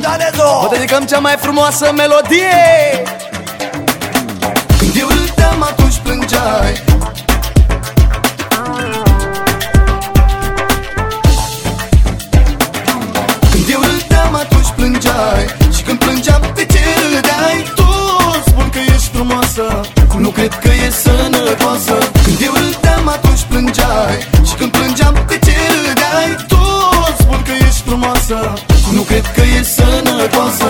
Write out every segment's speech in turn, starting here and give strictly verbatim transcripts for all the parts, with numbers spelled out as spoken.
Vă dedicăm cea mai frumoasă melodie. Când eu râdeam, atunci plângeai. Când eu râdeam, atunci plângeai. Și când plângeam, de ce râdeai? Tu spun că ești frumoasă, nu cred că e sănătoasă. Când eu râdeam, atunci plângeai. Și când plângeam, de ce râdeai? Tu spun că ești frumoasă, nu cred că e sănătoasă.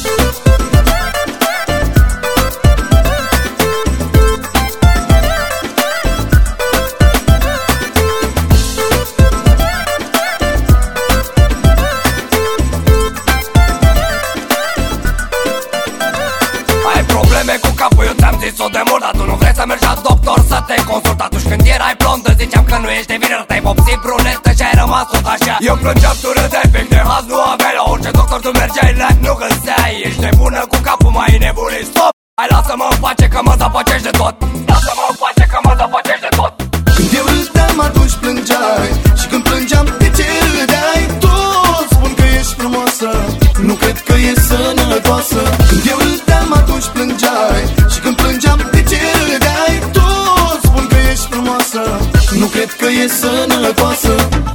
Cu capul, eu ți-am zis-o de mult, dar tu nu vrei să mergi la doctor să te consult. Atunci când erai blondă ziceam că nu ești de vină, te-ai vopsit brunetă și ai rămas tot așa. Eu plângeam, tu râdeai, pic de haz nu aveai. La orice doctor tu mergeai, la nu găseai. Ești nebună cu capul, mai nebunii, stop! Hai, lasă-mă în pace că mă zăpăcești de tot. Lasă-mă în pace că mă zăpăcești de tot. Când eu râdeam, atunci plângeai. Și când plângeam, de ce râdeai? Tu spun că ești frumoasă, nu cred că e sănătoasă. Când eu râdeam, atunci plângeai. Și când plângeam, de ce râdeai? Tu spun că ești frumoasă, nu cred că e sănătoasă.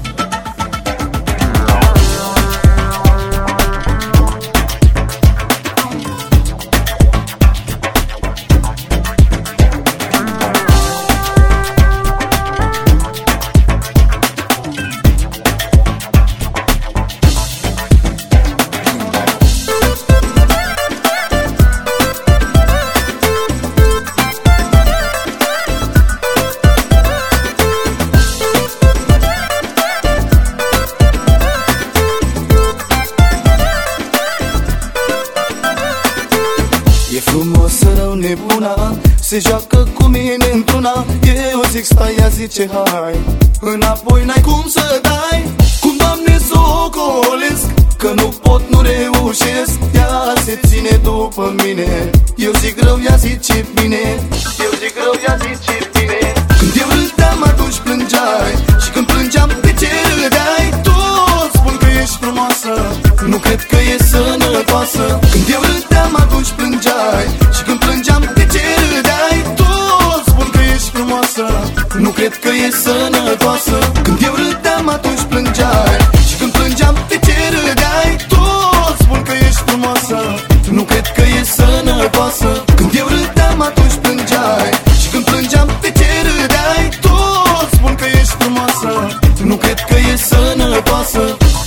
E frumos, rău, nebuna, se joacă cu mine într-una. Eu zic stai, ea zice hai, înapoi n-ai cum să dai. Cum, Doamne, s-o ocolesc, că nu pot, nu reușesc. Ea se ține după mine, eu zic rău, ea zice bine. Eu zic rău, ea zice bine. Când eu râdeam, atunci plângeai. Și când plângeam, de ce râdeai? Tu spun că ești frumoasă, nu cred că e sănătoasă. Când eu râdeam, atunci plângeai. Și când plângeam, de ce râdeai? Tu spun că ești frumoasă, nu cred că e sănătoasă. Când eu râdeam, atunci plângeai. Și când plângeam, de ce râdeai? Tu spun că ești frumoasă, nu cred că e sănătoasă. Când eu râdeam, atunci plângeai. Și când plângeam, de ce râdeai? Tu spun că ești frumoasă, nu cred că e sănătoasă.